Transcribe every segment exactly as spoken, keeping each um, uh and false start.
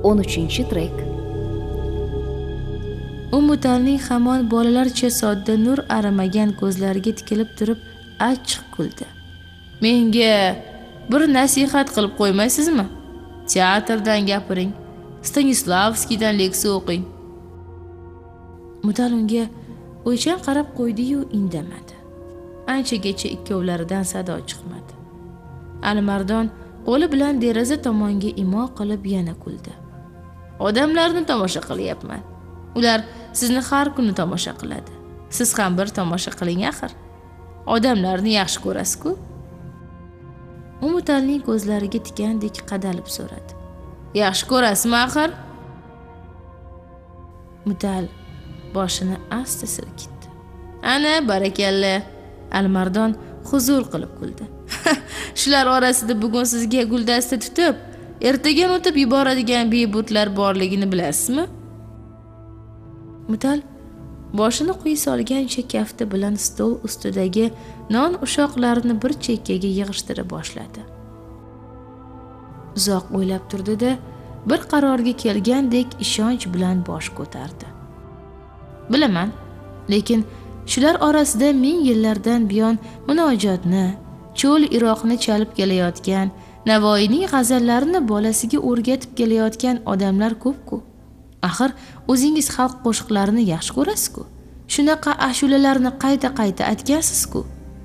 o'n uchinchi trek. U Mutalning hamon bolalarcha sodda nur arimagan ko'zlariga tikilib turib achchiq kuldi. Menga bir nasihat qilib qo'ymaysizmi? Teatrdan gapiring, Stanislavskiydan leksiya o'qing. Mutal unga o'ychan qarab qo'ydi-yu indamadi. Anchagacha ikkovlaridan sado chiqmadi. Alimardon qo'li bilan deraza tomonga imo qilib yana kuldi. Odamlarni tomosha qilyapman. Ular sizni har kuni tomosha qiladi. Siz ham bir tomosha qiling axir. Odamlarni yaxshi ko'rasiz-ku. U Mutalning ko'zlariga tikandek qadalib so'radi. Yaxshi ko'rasizmi axir? Mutal boshini asta silkitdi. Ana, barakalla. Alimardon huzur qilib kuldi. Shular orasida bugun sizga guldasta tutib, ertaga o'tib yuboradigan bebutlar borligini bilasizmi? Mutal boshini quyi solgancha kafti bilan stol ustidagi non ushoqlarini bir chekkaga yig'ishtira boshladi. Uzoq o'ylab turdi-da, bir qarorga kelgandek ishonch bilan bosh ko'tardi. Bilaman, lekin shular orasida ming yillardan buyon munojotni, cho'l Iroqni chalib kelayotgan, Navoiyning g'azallarini bolasiga o'rgatib kelayotgan odamlar ko'p-ku. Axir o'zingiz xalq qo'shiqlarini yaxshi ko'rasiz-ku. Shunaqa ashulalarni qayta-qayta aytgansiz-ku.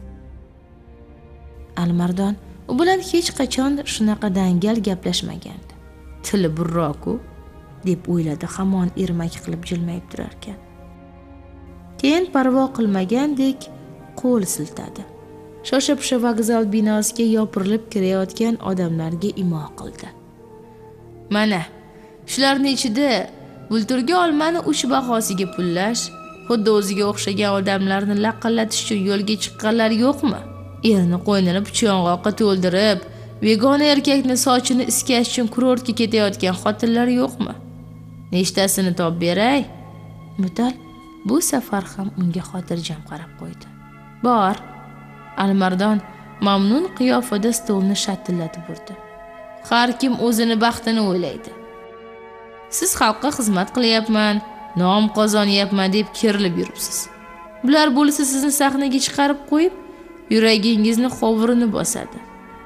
Alimardon u bilan hech qachon shunaqa dangal gaplashmagandi. Tili burroq-ku, deb o'yladi hamon ermak qilib jilmayib turar ekan. Keyin parvo qilmagandek qo'l siltadi. Shosha-pisha vokzal binosiga yopirilib kirayotgan odamlarga imo qildi. Mana, shularning ichida bulturgi olmani uch bahosiga pullash, xuddi o'ziga o'xshagan odamlarni laqillatish uchun yo'lga chiqqanlar yo'qmi? Erini qo'ynini puchong'oqqa to'ldirib, begona erkakni sochini iskash uchun kurortga ketayotgan xotinlar yo'qmi? Nechtasini topib beray? Mutal bu safar ham unga xotirjam qarab qo'ydi. Bor. Alimardon mamnun qiyofada stolni shatillatib urdi. Har kim o'zini baxtini o'ylaydi. Siz xalqqa xizmat qilyapman, nom qozonyapman deb kerilib yuribsiz. Bular bo'lsa sizni sahnaga chiqarib qo'yib, yuragingizni xovurini bosadi.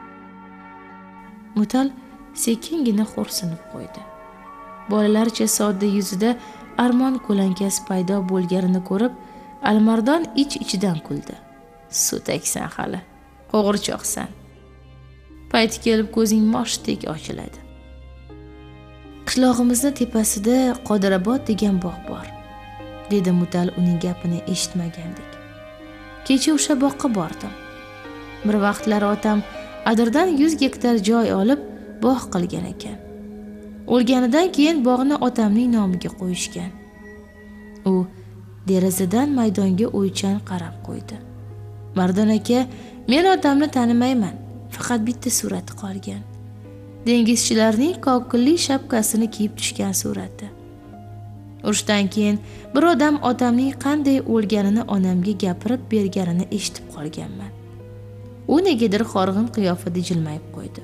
Mutal sekingina xo'rsinib qo'ydi. Bolalarcha sodda yuzida armon ko'lankasi paydo bo'lganini ko'rib, Alimardon ich-ichidan kuldi. Sutaksan hali, qo'g'irchoqsan. Payti kelib ko'zing moshdek ochiladi. Qishlog'imizni tepasida Qodirobod degan bog' bor, dedi Mutal uning gapini eshitmagandek. Kecha o'sha boqqa bordim. Bir vaqtlar otam adirdan yuz gektar joy olib bog' qilgan ekan. O'lganidan keyin bog'ni otamning nomiga qo'yishgan. U derazadan maydonga o'ychan qarab qo'ydi. Mardon aka, men otamni tanimayman, faqat bitta surati qolgan. Dengizchilarning kokilli shapkasini kiyib tushgan surati. Urushdan keyin bir odam otamning qanday o'lganini onamga gapirib berganini eshitib qolganman. U negadir horg'in qiyofada jilmayib qo'ydi.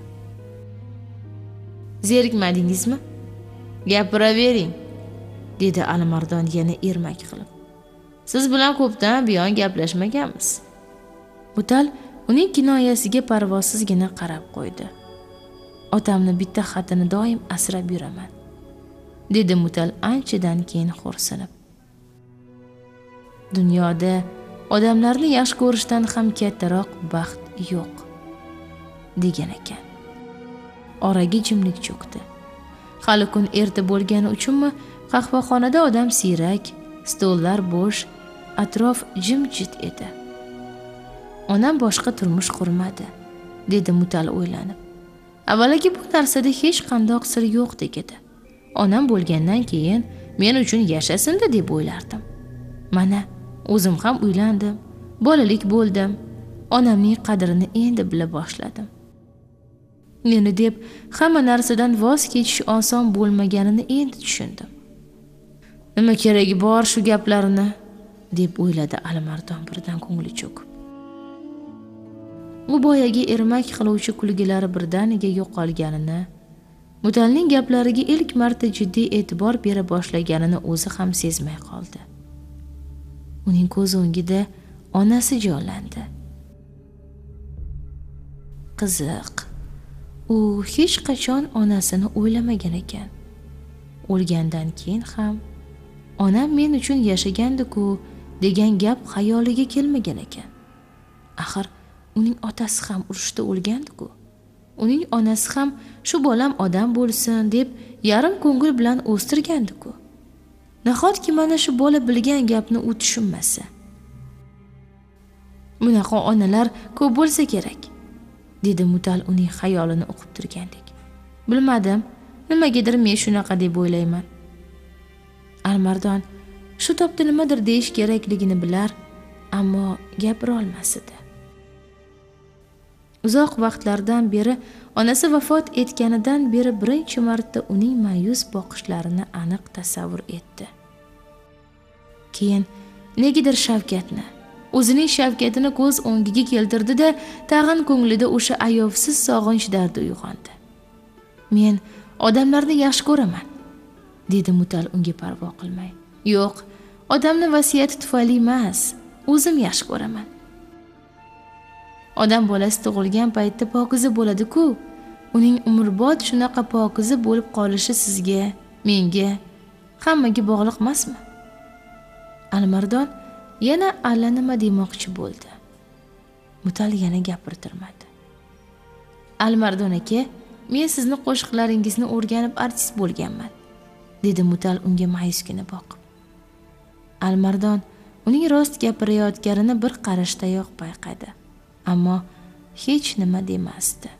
Zerikmadingizmi? Gapiravering, dedi Alimardon yana ermak qilib. Siz bilan ko'pdan buyon gaplashmaganmiz. Mutal uning kinoyasiga parvosizgina qarab qo'ydi. Otamni bitta xatini doim asrab yuraman, dedi Mutal anchadan keyin xo'rsinib. Dunyoda odamlarni yaxshi ko'rishdan ham kattaroq baxt yo'q, degan ekan. Oraga jimlik cho'kdi. Hali kun erta bo'lgani uchunmi, qahvaxonada odam siyrak, stollar bo'sh, atrof jimjit edi. Onam boshqa turmush qurmadi, dedi Mutal o'ylanib. Avvaliga bu narsada hech qanday sir yo'q edi. Onam bo'lgandan keyin men uchun yashasin-da deb o'ylardim. Mana, o'zim ham uylandim, bolalik bo'ldim. Onamning qadrini endi bila boshladim. Meni deb hamma narsadan voz kechish oson bo'lmaganini endi tushundim. Nima keragi bor shu gaplarini, deb o'yladi Alimardon birdan ko'ngli cho'kib. U boyagi ermak qiluvchi kulgilari birdaniga yo'qolganini, Mutalning gaplariga ilk marta jiddiy e'tibor bera boshlaganini o'zi ham sezmay qoldi. Uning ko'z o'ngida onasi jonlandi. Qiziq, u hech qachon onasini o'ylamagan ekan. O'lgandan keyin ham onam men uchun yashagandi-ku degan gap xayoliga kelmagan ekan. Axir uning otasi ham urushda o'lgandi-ku. Uning onasi ham shu bolam odam bo'lsin deb yarim ko'ngil bilan o'stirgandi-ku. Nahotki mana shu bola bilgan gapni u tushunmasa? Bunaqa onalar ko'p bo'lsa kerak, dedi Mutal uning xayolini o'qib turgandek. Bilmadim, nimagadir men shunaqa deb o'ylayman. Alimardon shu topda nimadir deyish kerakligini bilar, ammo gapira olmas edi. Uzoq vaqtlardan beri onasi vafot etganidan beri birinchi marta uning ma'yus boqishlarini aniq tasavvur etdi. Keyin negadir Shavkatni, o'zining Shavkatini ko'z o'ngiga keltirdi-da, tag'in ko'nglida o'sha ayovsiz sog'inch dardi uyg'ondi. Men odamlarni yaxshi ko'raman, dedi Mutal unga parvo qilmay. Yo'q, odamni vasiyati tufayli emas, o'zim yaxshi ko'raman. Odam bolasi tug'ilgan paytda pokiza bo'ladi-ku. Uning umrbod shunaqa pokiza bo'lib qolishi sizga, menga, hammaga bog'liq emasmi? Alimardon yana allanima demoqchi bo'ldi. Mutal yana gapirtirmadi. Alimardon aka, men sizni qo'shiqlaringizni o'rganib artist bo'lganman, dedi Mutal unga ma'yusgina boqib. Alimardon uning rost gapirayotganini bir qarashdayoq payqadi, ammo hech nima demasdi.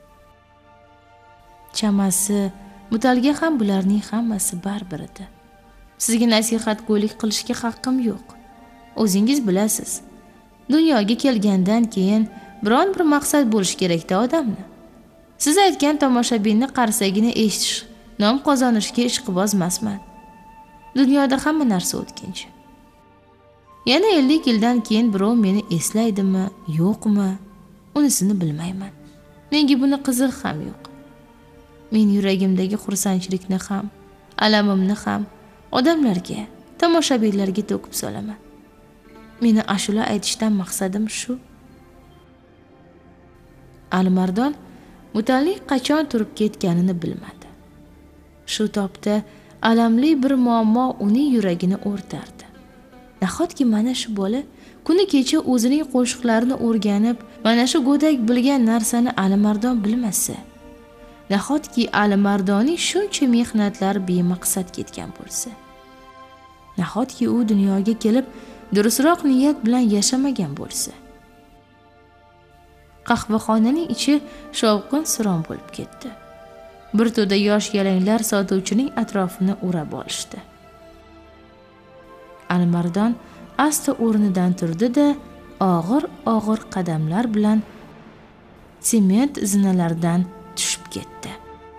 Chamasi, Mutalga ham bularning hammasi baribir edi. Sizga nasihatgo'ylik qilishga haqqim yo'q. O'zingiz bilasiz. Dunyoga kelgandan keyin biron bir maqsad bo'lish kerak-da odamni. Siz aytgan tomoshabinni qarsagini eshitish, nom qozonishga ishqiboz emasman. Dunyoda hamma narsa o'tkinchi. Yana ellik yildan keyin birov meni eslaydimi, yo'qmi, unisini bilmayman. Menga buni qizig'i ham yo'q. Men yuragimdagi xursandchilikni ham, alamimni ham odamlarga, tomoshabinlarga to'kib solaman. Meni ashula aytishdan maqsadim shu. Alimardon Mutalning qachon turib ketganini bilmadi. Shu topda alamli bir muammo uning yuragini o'rtardi. Nahotki mana shu bola kuni kecha o'zining qo'shiqlarini o'rganib, mana shu go'dak bilgan narsani Alimardon bilmasa? Nahotki Alimardonning shuncha mehnatlari bemaqsad ketgan bo'lsa? Nahotki u dunyoga kelib durustroq niyat bilan yashamagan bo'lsa? Qahvaxonaning ichi shovqin-suron bo'lib ketdi. Bir to'da yosh yalanglar sotuvchining atrofini o'rab olishdi. Alimardon asta o'rnidan turdi-da, og'ir-og'ir qadamlar bilan sement zinalardan tushib ketdi.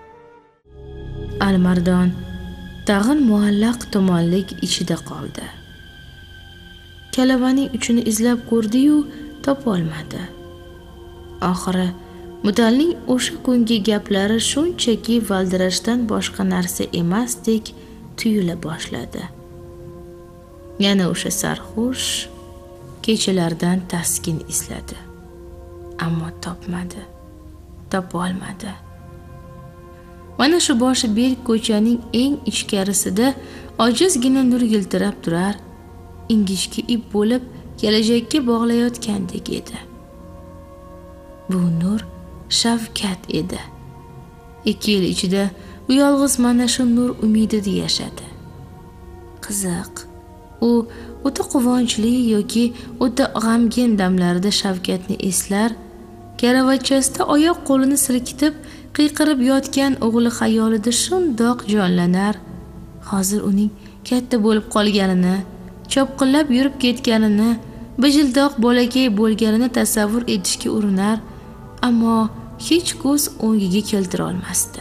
Alimardon tag'in muallaq tomonlik ichida qoldi. Kalavaning uchini izlab ko'rdi-yu, topa olmadi. Oxiri Mutalning o'sha kungi gaplari shunchaki valdirashdan boshqa narsa emasdek tuyula boshladi. Yana o'sha sarxush kechalardan taskin izladi. Ammo topmadi. Topa olmadi. Mana shu boshi berk ko'chaning eng ichkarisida ojizgina nur yiltirab turar, ingichka ip bo'lib kelajakka bog'layotgandek edi. Bu nur Shavkat edi. Ikki yil ichida u yolg'iz mana shu nur umidida yashadi. Qiziq, u o'ta quvonchli yoki o'ta g'amgin damlarida Shavkatni eslar, karavotchasida oyoq qo'lini silkitib qiyqirib yotgan o'g'li xayolida shundoq jonlanar. Hozir uning katta bo'lib qolganini, chopqillab yurib ketganini, bijildoq bolakay bo'lganini tasavvur etishga urinar, ammo hech ko'z o'ngiga keltira olmasdi.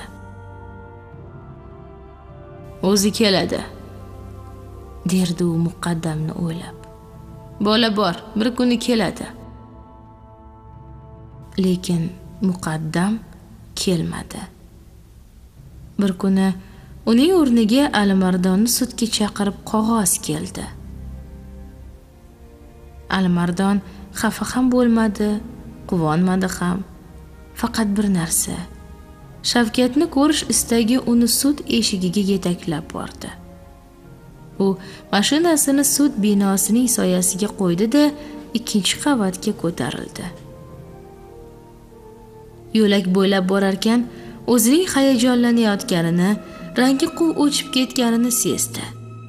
O'zi keladi, derdi u muqaddamni o'ylab. Bola bor, bir kuni keladi. Lekin muqaddam kelmadi. Bir kuni uning o'rniga Alimardonni sudga chaqirib qog'oz keldi. Alimardon xafa ham bo'lmadi, quvonmadi ham. Faqat bir narsa, Shavkatni ko'rish istagi uni sud eshigiga yetaklab bordi. U mashinasini sud binosining soyasiga qo'ydi-da, ikkinchi qavatga ko'tarildi. Yo'lak bo'ylab borarkan, o'zining hayajonlanayotganini, rangi quv o'chib ketganini sezdi.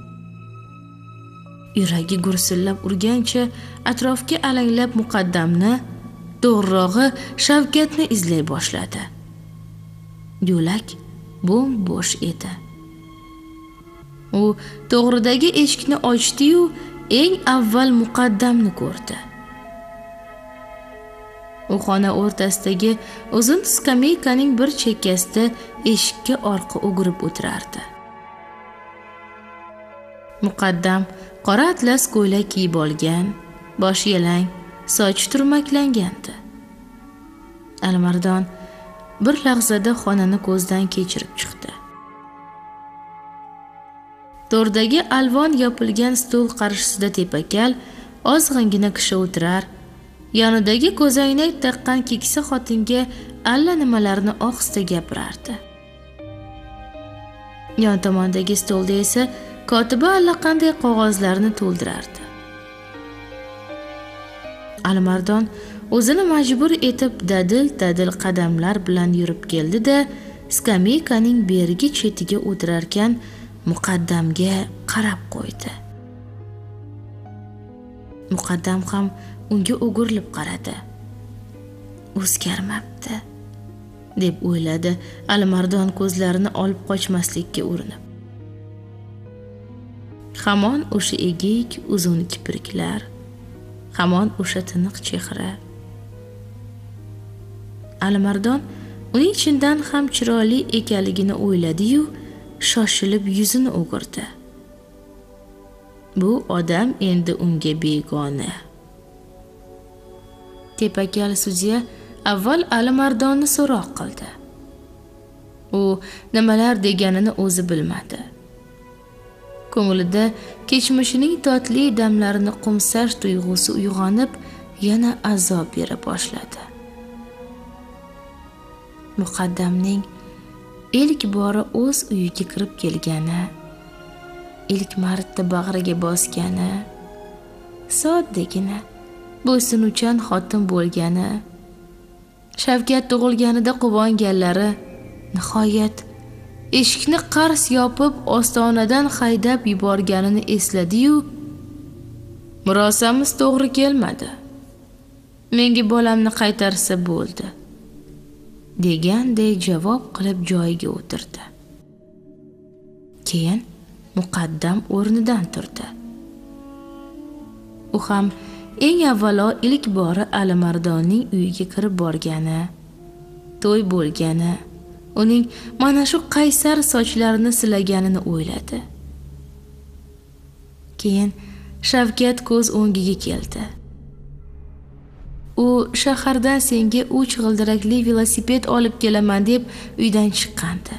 Yuragi gursillab urgancha atrofga alanglab muqaddamni, to'g'rirog'i Shavkatni izlay boshladi. Yo'lak bo'm-bo'sh edi. U to'g'ridagi eshikni ochdi-yu, eng avval muqaddamni ko'rdi. U xona o'rtasidagi uzun skameykaning bir chekkasida eshikka orqa o'girib o'tirardi. Muqaddam qora atlas ko'ylak kiyib olgan, boshi yalang, sochi turmaklangandi. Alimardon bir lahzada xonani ko'zdan kechirib chiqdi. To'rdagi alvon yopilgan stol qarshisida tepakal ozg'ingina kishi o'tirar, yonidagi ko'zoynak taqqan keksa xotinga allanimalarni ohista gapirardi. Yon tomondagi stolda esa kotiba allaqanday qog'ozlarni to'ldirardi. Alimardon o'zini majbur etib dadil-dadil qadamlar bilan yurib keldi-da, skameykaning berigi chetiga o'tirarkan muqaddamga qarab qo'ydi. Muqaddam ham unga o'girilib qaradi. O'zgarmabdi, deb o'yladi Alimardon ko'zlarini olib qochmaslikka urinib. Hamon o'sha egik, uzun kipriklar, hamon o'sha tiniq chehra. Alimardon uning chindan ham chiroyli ekanligini o'yladi-yu, shoshilib yuzini o'girdi. Bu odam endi unga begona. Tepakal sudya avval Alimardonni so'roq qildi. U nimalar deganini o'zi bilmadi. Ko'nglida kechmishining totli damlarini qumsash tuyg'usi uyg'onib, yana azob bera boshladi. Muqaddamning ilk bora o'z uyiga kirib kelgani, ilk marta bag'riga bosgani, soddagina bo'ysunuvchan xotin bo'lgani, Shavkat tug'ilganida quvonganlari, nihoyat eshikni qars yopib ostonadan haydab yuborganini esladi-yu, murosamiz to'g'ri kelmadi. Menga bolamni qaytarsa bo'ldi, deganday javob qilib joyiga o'tirdi. Keyin muqaddam o'rnidan turdi. U ham eng avvalo ilk bora Alimardonning uyiga kirib borgani, to'y bo'lgani, uning mana shu qaysar sochlarini silaganini o'yladi. Keyin Shavkat ko'z o'ngiga keldi. U shahardan senga uch g'ildirakli velosiped olib kelaman deb uydan chiqqandi.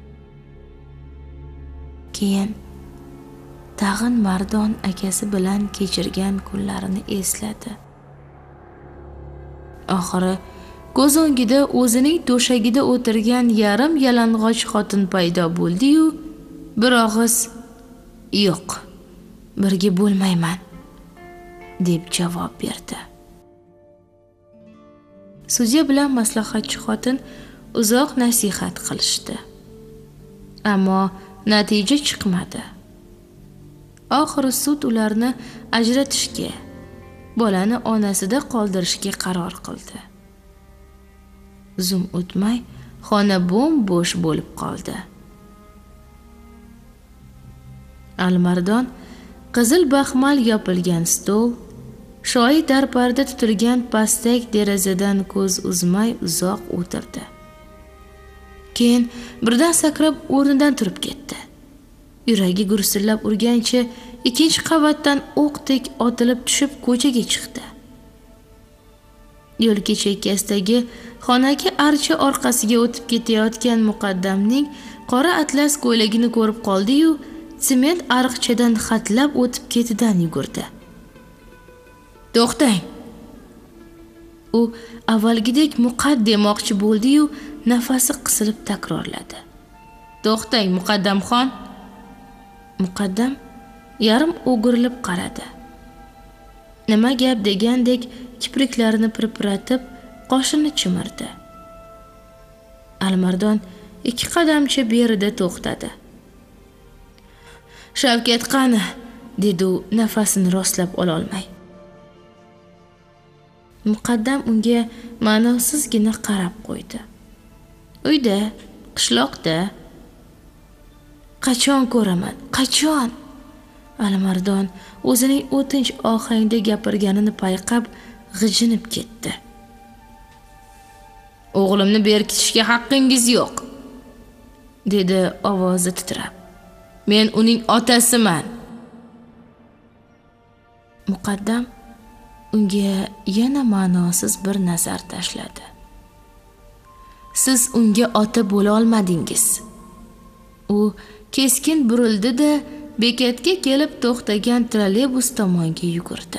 Keyin tag'in Mardon akasi bilan kechirgan kunlarini esladi. Oxiri ko'z o'ngida o'zining to'shagida o'tirgan yarim yalang'och xotin paydo bo'ldi-yu, bir og'iz "Yo'q, birga bo'lmayman" deb javob berdi. Sudya bilan maslahatchi xotin uzoq nasihat qilishdi. Ammo natija chiqmadi. Oxiri sud ularni ajratishga, bolani onasida qoldirishga qaror qildi. Zum o'tmay xona bo'm-bo'sh bo'lib qoldi. Alimardon qizil baxmal yopilgan stol, shoyi darparda tutilgan pastak derazadan ko'z uzmay uzoq o'tirdi. Keyin birdan sakrab o'rnidan turib ketdi. Yuragi gursillab urgancha ikkinchi qavatdan o'qdek otilib tushib ko'chaga chiqdi. Yo'lka chekkasidagi xonaga archa orqasiga o'tib ketayotgan muqaddamning qora atlas ko'ylagini ko'rib qoldi-yu, sement ariqchadan xatlab o'tib ketidan yugurdi. "To'xtang!" U avvalgidek muqad demoqchi bo'ldi-yu, nafasi qisilib takrorladi. "To'xtang, muqaddamxon!" Muqaddam yarim o'girilib qaradi. Nima gap degandek kipriklarini pirpiratib, qoshini chimirdi. Alimardon ikki qadamcha berida to'xtadi. "Shavkat qani?" dedi u nafasini rostlab ola olmay. Muqaddam unga ma'nosizgina qarab qo'ydi. "Uyda, qishloqda." "Qachon ko'raman? Qachon?" Alimardon o'zining o'tinch ohangda gapirganini payqab g'ijinib ketdi. "O'g'limni berkitishga haqqingiz yo'q", dedi ovozi titrab. "Men uning otasiman." Muqaddam unga yana ma'nosiz bir nazar tashladi. "Siz unga ota bo'la olmadingiz." U keskin burildi-da, bekatga kelib to'xtagan trolleybus tomonga yugurdi.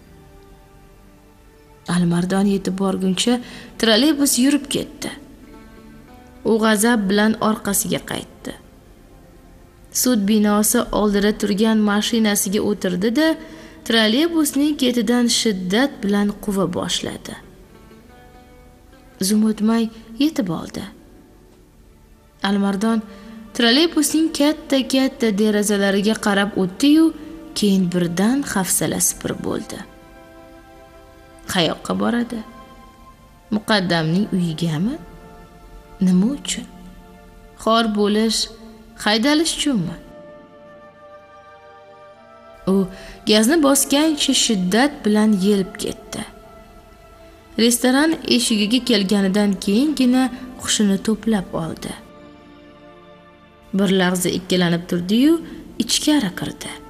Alimardon yetib borguncha trolleybus yurib ketdi. U g'azab bilan orqasiga qaytdi. Sud binosi oldida turgan mashinasiga o'tirdi-da, trolleybusning ketidan shiddat bilan quva boshladi. Zum o'tmay yetib oldi. Alimardon trolleybusning katta-katta derazalariga qarab o'tdi-yu, keyin birdan hafsala sipir bo'ldi. Qayoqqa boradi? Muqaddamning uyigami? Nima uchun? Xor bo'lish, haydalish uchunmi? U gazni bosgancha shiddat bilan yelib ketdi. Restoran eshigiga kelganidan keyingina hushini to'plab oldi. Bir lahza ikkilanib turdi-yu, ichkari kirdi.